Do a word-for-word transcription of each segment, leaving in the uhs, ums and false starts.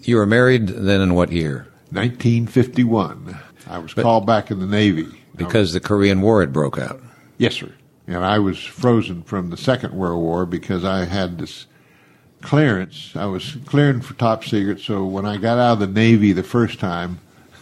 You were married then in what year? nineteen fifty-one. I was But- called back in the Navy. Because the Korean War had broke out. Yes, sir. And I was frozen from the Second World War because I had this clearance. I was clearing for top secret, so when I got out of the Navy the first time,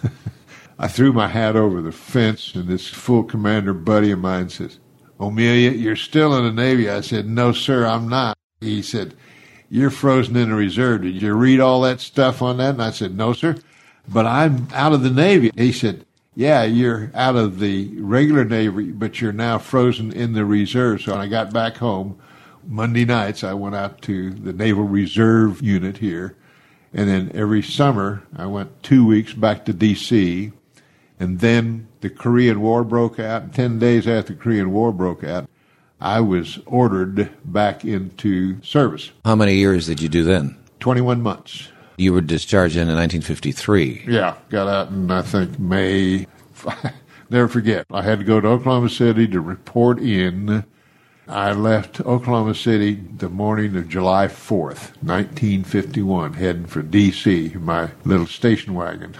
I threw my hat over the fence, and this full commander buddy of mine says, "Amelia, you're still in the Navy." I said, "No, sir, I'm not." He said, "You're frozen in the reserve. Did you read all that stuff on that?" And I said, "No, sir, but I'm out of the Navy." He said, "Yeah, you're out of the regular Navy, but you're now frozen in the reserve." So when I got back home, Monday nights, I went out to the Naval Reserve Unit here. And then every summer, I went two weeks back to D C And then the Korean War broke out. And ten days after the Korean War broke out, I was ordered back into service. How many years did you do then? twenty-one months. You were discharged in nineteen fifty-three. Yeah, got out in, I think, May. Never forget, I had to go to Oklahoma City to report in. I left Oklahoma City the morning of July fourth, nineteen fifty-one, heading for D C in my little station wagon.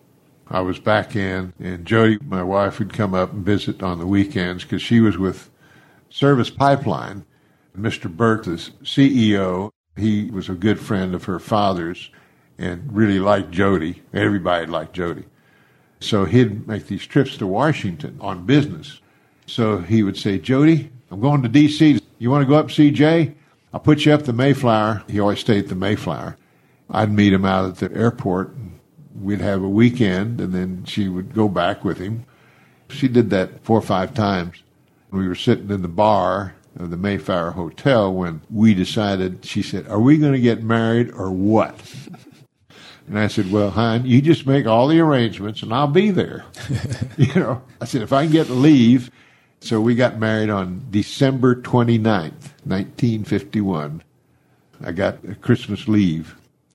I was back in, and Jody, my wife, would come up and visit on the weekends because she was with Service Pipeline. Mister Burke, the C E O, he was a good friend of her father's and really liked Jody. Everybody liked Jody. So he'd make these trips to Washington on business. So he would say, "Jody, I'm going to D C You want to go up and see Jay? I'll put you up the Mayflower." He always stayed at the Mayflower. I'd meet him out at the airport. We'd have a weekend, and then she would go back with him. She did that four or five times. We were sitting in the bar of the Mayflower Hotel when we decided, she said, "Are we going to get married or what?" And I said, "Well, hon, you just make all the arrangements, and I'll be there." You know, I said, if I can get leave. So we got married on December twenty-ninth, nineteen fifty-one. I got a Christmas leave.